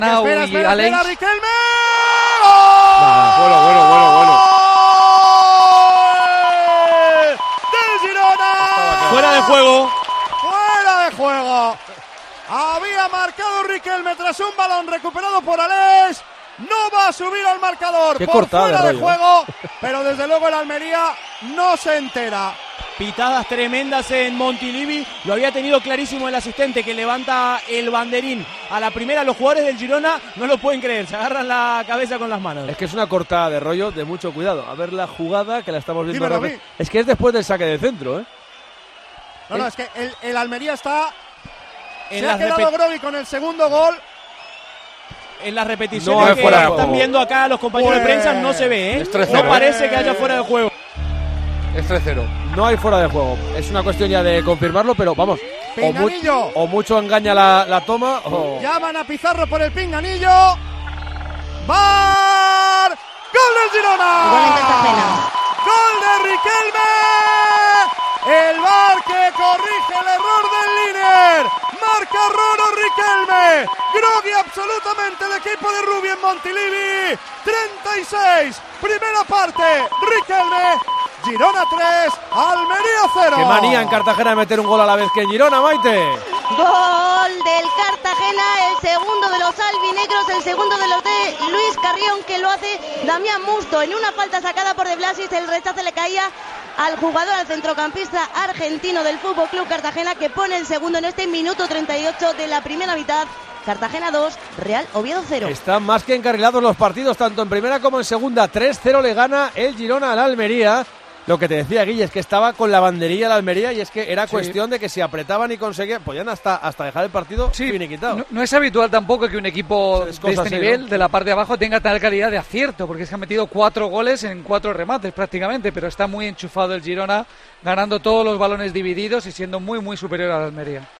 Espera, Riquelme. Bueno. ¡Del Girona! Fuera de juego. ¡Fuera de juego! Había marcado Riquelme tras un balón recuperado por Aleix. No va a subir al marcador Qué por cortada fuera de de rollo, juego, pero desde luego el Almería no se entera. Pitadas tremendas en Montilivi. Lo había tenido clarísimo el asistente que levanta el banderín a la primera. Los jugadores del Girona no lo pueden creer, se agarran la cabeza con las manos. Es que es una cortada de rollo de mucho cuidado. A ver la jugada que la estamos viendo. Dímelo a mí. Es que es después del saque de centro, ¿eh? No, es que el Almería está... En se ha quedado groggy con el segundo gol. En las repeticiones No hay que fuera de están juego. viendo acá los compañeros de prensa no se ve, ¿eh? Es 3-0, No parece que haya fuera de juego. Es 3-0. No hay fuera de juego. Es una cuestión ya de confirmarlo, pero vamos. Pinganillo. O mucho engaña la toma o... Llaman a Pizarro por el pinganillo. ¡VAR! ¡Gol del Girona! Gol en Cartagena. ¡Gol de Riquelme! El VAR que corrige el error del líder. Marca Roro Riquelme. Groggy absolutamente el equipo de Rubio en Montilivi. 36. Primera parte. Riquelme. Girona 3. Almería 0. Qué manía en Cartagena de meter un gol a la vez que en Girona, Maite. Gol del Cartagena, el segundo de los albinegros, el segundo de los de Luis Carrión, que lo hace Damián Musto. En una falta sacada por De Blasis, el rechace le caía al jugador, al centrocampista argentino del Fútbol Club Cartagena, que pone el segundo en este minuto 38 de la primera mitad. Cartagena 2, Real Oviedo 0. Están más que encarrilados los partidos, tanto en primera como en segunda. 3-0 le gana el Girona al Almería. Lo que te decía, Guille, es que estaba con la banderilla la Almería y es que era cuestión de que si apretaban y conseguían, podían hasta dejar el partido finiquitado. No es habitual tampoco que un equipo de este así, nivel, ¿no? de la parte de abajo, tenga tal calidad de acierto, porque es que ha metido 4 goles en 4 remates prácticamente, pero está muy enchufado el Girona, ganando todos los balones divididos y siendo muy, muy superior a la Almería.